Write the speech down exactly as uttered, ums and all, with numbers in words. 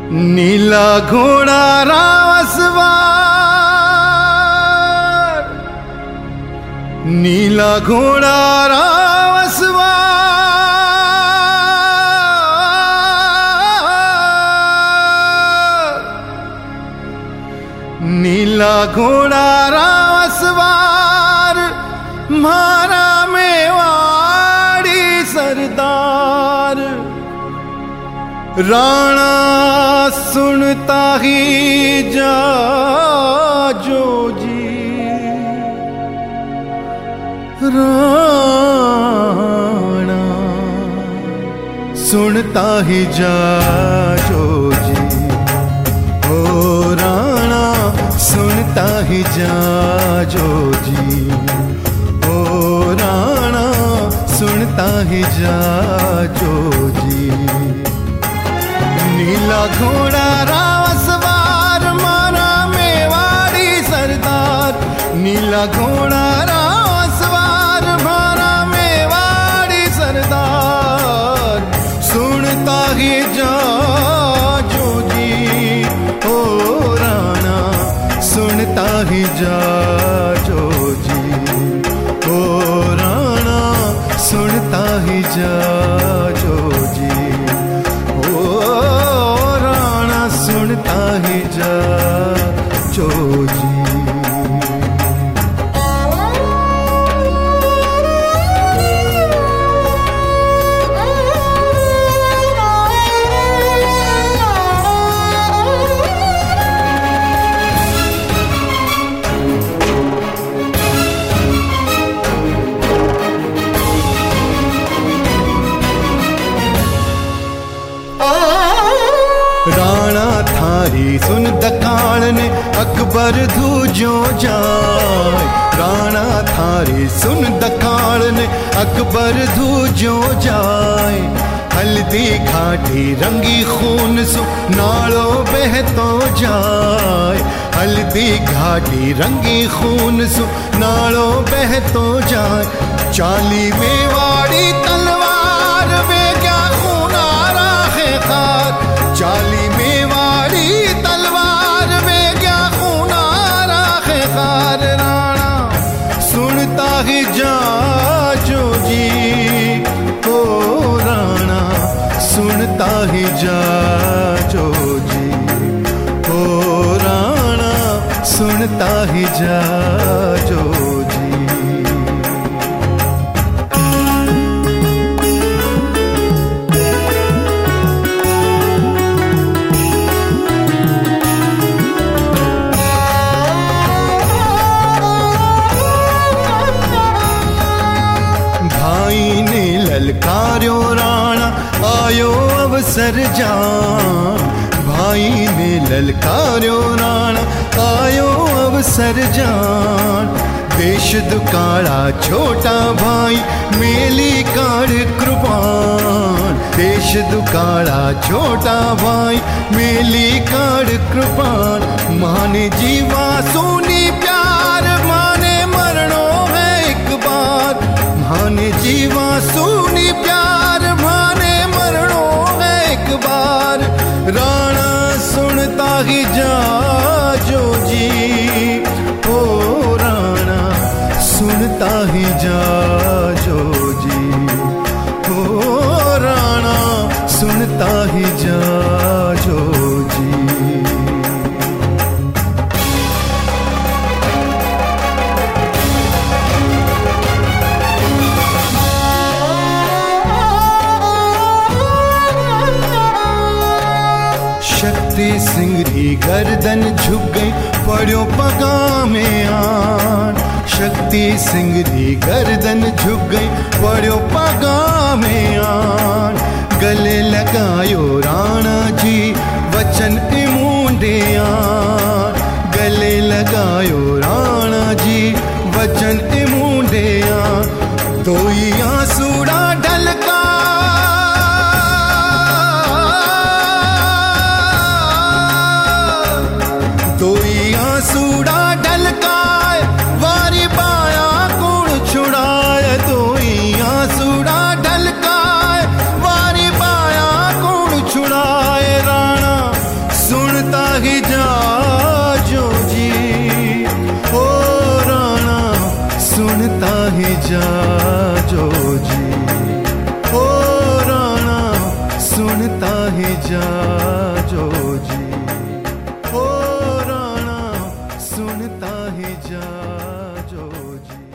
नीला घोड़ा रावसवार, नीला घोड़ा रावसवार, नीला घोड़ा रावसवार, म्हारा मेवाड़ी सरदार। राणा सुनता ही जाजो जी, राणा सुनता ही जाजो जी, ओ राणा सुनता ही जाजो जी, ओ राणा सुनता ही जाजो जी। नीला घोड़ा रावसवार, मारा मेवाड़ी सरदार, नीला घोड़ा रावसवार, मारा मेवाड़ी सरदार। सुनता ही जाजो जी, ओ राणा सुनता ही जाजो जी, ओ राणा सुनता ही जाजो जी, सुनता ही जाजो जी। राणा थारी सुन दकाण ने अकबर धूजो जाए, राणा थारी सुन दकाण ने अकबर धूजो जाए। हल्दी घाटी रंगी खून सु नालो बहतो जाए, हल्दी घाटी रंगी खून सु नालो बहतो जाए। चाली मेवाड़ी तलवार वे क्या खूनारा है खार, चाली मेवाड़ी तलवार में क्या खूनारा है खार। राणा सुनता ही जाजो जी, ओ राणा सुनता ही जाजो जी, ओ राणा सुनता ही जाजो जी। ललकार्यो राणा आयो अवसर जान, भाई ने ललकार्यो राणा आयो अवसर जान। देश दुकाड़ा छोटा भाई मेली काड़ कृपान, देश दुकाड़ा छोटा भाई मेली काड़ कृपान। माने जीवा सोनी प्यार, माने मरणो है एक बार, माने जीवा सोनी प्यार, माने मरणो है एक बार। राणा सुनता ही जाजो जी, ओ राणा सुनता ही जाजो जी, ओ राणा सुनता ही जाजो जी। शक्ति सिंगरी गर्दन झुक गई पड़ो पगा में आन, शक्ति सिंगरी गर्दन झुक गई पड़ो पगा में आन। गले लगायो राणा जी वचन इमूंडे आन, गले लगायो राणा जी वचन इमूंडे आन। दो ही आंसूड़ा ढलका सूड़ा ढलकाए, वारी बाया कुण छुड़ाए। तो सूड़ा ढलकाए, वारी बाया कुण ही जाजो जी, ओ राणा सुनता ही जाजो जी, ओ राणा सुनता ही जाजो जी, ओ राणा सुनता ही जाजो जी।